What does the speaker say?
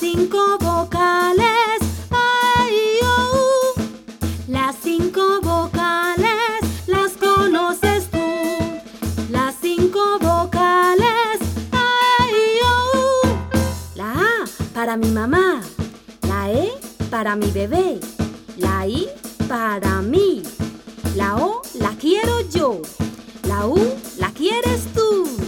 5 vocales, a, i, o, u. Las 5 vocales las conoces tú. Las 5 vocales, a, i, o, u. La A para mi mamá. La E para mi bebé. La I para mí. La O la quiero yo. La U la quieres tú.